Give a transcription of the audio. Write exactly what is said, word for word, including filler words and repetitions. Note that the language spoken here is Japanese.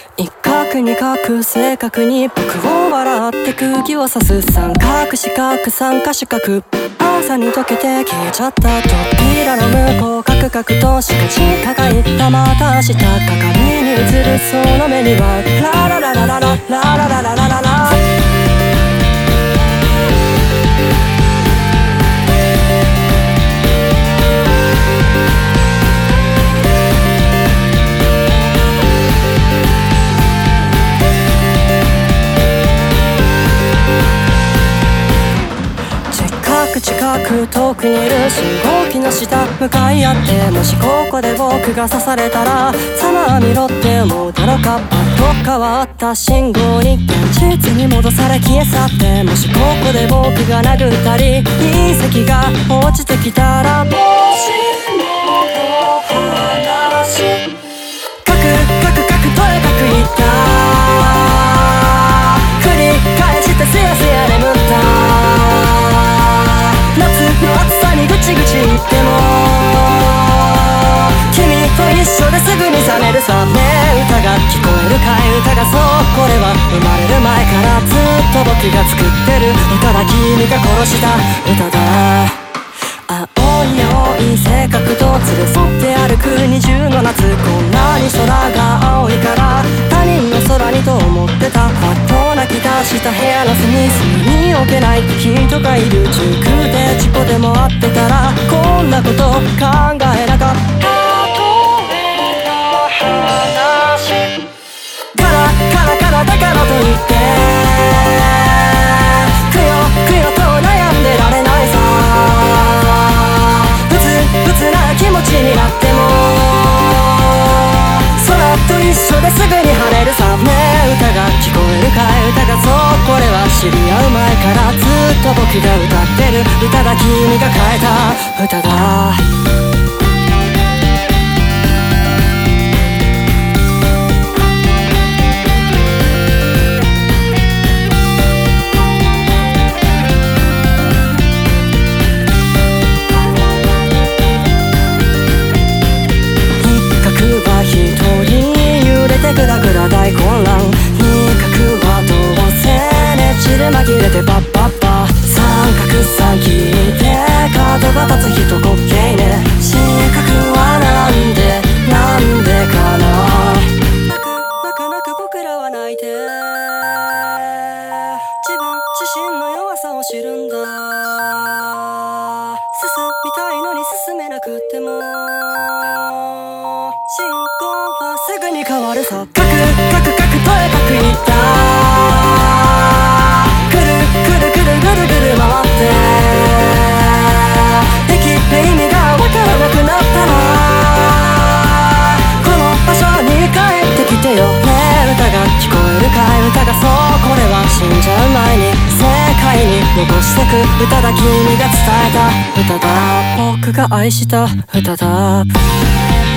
一角二角正確に僕を笑って空気を刺す三角四角三角四角朝に溶けて消えちゃった扉の向こうカクカクとしかじかが言ったまた明日鏡に映るその目にはラララララララララララララ近く遠くにいる信号機の下向かい合ってもしここで僕が刺されたらさま見ろって思うだろうかパッと変わった信号に現実に戻され消え去ってもしここで僕が殴ったり隕石が落ちてきたらもしもの話カクカクカクとにかく言った繰り返してすやすや眠った夏の暑さにぐちぐち言っても君と一緒ですぐに覚めるさねえ歌が聞こえるかい歌がそうこれは生まれる前からずっと僕が作ってる歌だ君が殺した歌だ青い青い性格と連れ添って歩く二重の夏こんなに空が青いから他人の空にと思ってたパッと泣き出した部屋の隅々に置けない人がいる中空で事故でもあってたらこんなこと考えなかった話カラカラカラだからといってくよくよと悩んでられないさふつふつな気持ちになっても空と一緒ですぐに晴れるさねえ歌が聞こえるかい歌がそうこれは知り合う前からずっと僕が歌ってる歌だ君が変えた歌だグラグラ大混乱二角はどうせねちで紛れてパッパッパ三角三聞いて角が立つ人滑稽ね四角はなんでなんでかな泣く泣く泣く僕らは泣いて自分自身の弱さを知るんだ進みたいのに進めなくっても信号はすぐに変わるさカクカクカクとにかく言ったくるくるくるぐるぐる回ってできる意味がわからなくなったらこの場所に帰ってきてよねえ歌が聞こえるかい歌がそうこれは死んじゃう前に世界に残してく歌だ君が伝えた歌だ僕が愛した歌だ